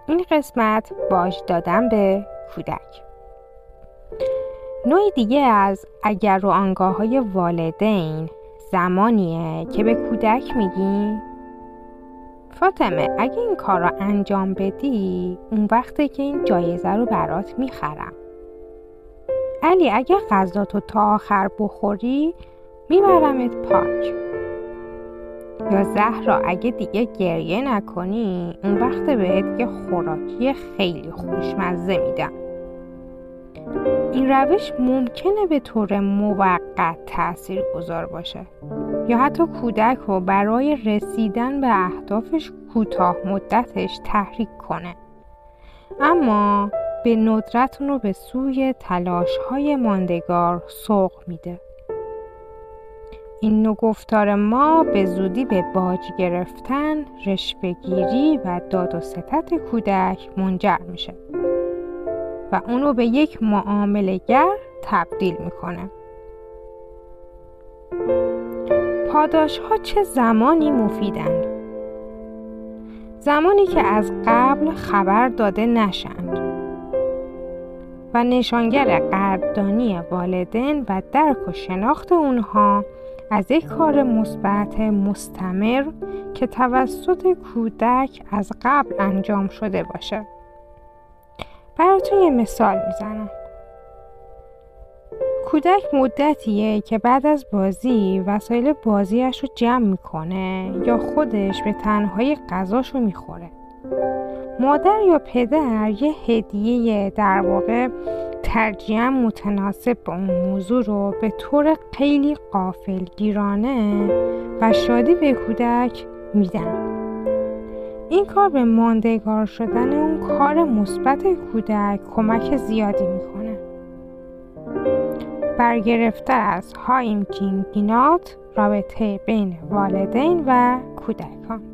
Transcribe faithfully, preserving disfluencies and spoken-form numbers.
این قسمت باج دادن به کودک. نوع دیگه از اگر و آنگاه‌های والدین زمانیه که به کودک میگیم فاطمه اگه این کار رو انجام بدی اون وقته که این جایزه رو برات میخرم. علی اگه غذاتو تا آخر بخوری میبرمت پارک. یا زهرا اگه دیگه گریه نکنی اون وقت بهت یه خوراکی خیلی خوشمزه میدم. این روش ممکنه به طور موقت تأثیر گذار باشه یا حتی کودک رو برای رسیدن به اهدافش کوتاه مدتش تحریک کنه، اما به ندرت اون رو به سوی تلاش‌های ماندگار سوق میده. این نوع گفتار ما به زودی به باج گرفتن، رشوه‌گیری و داد و ستد کودک منجر میشه و اونو به یک معامله‌گر تبدیل میکنه. پاداش ها چه زمانی مفیدند؟ زمانی که از قبل خبر داده نشند و نشانگر قدردانی والدین و درک و شناخت اونها از یک کار مثبت مستمر که توسط کودک از قبل انجام شده باشه. براتون یه مثال میزنم. کودک مدتیه که بعد از بازی وسایل بازیش رو جمع میکنه یا خودش به تنهایی غذاش رو میخوره. مادر یا پدر یه هدیه در واقع ترجیحاً متناسب با اون موضوع رو به طور خیلی غافلگیرانه و شادی به کودک میدن. این کار به ماندگار شدن اون کار مثبت کودک کمک زیادی میکنه. برگرفته از هایم جینگینات رابطه بین والدین و کودکان.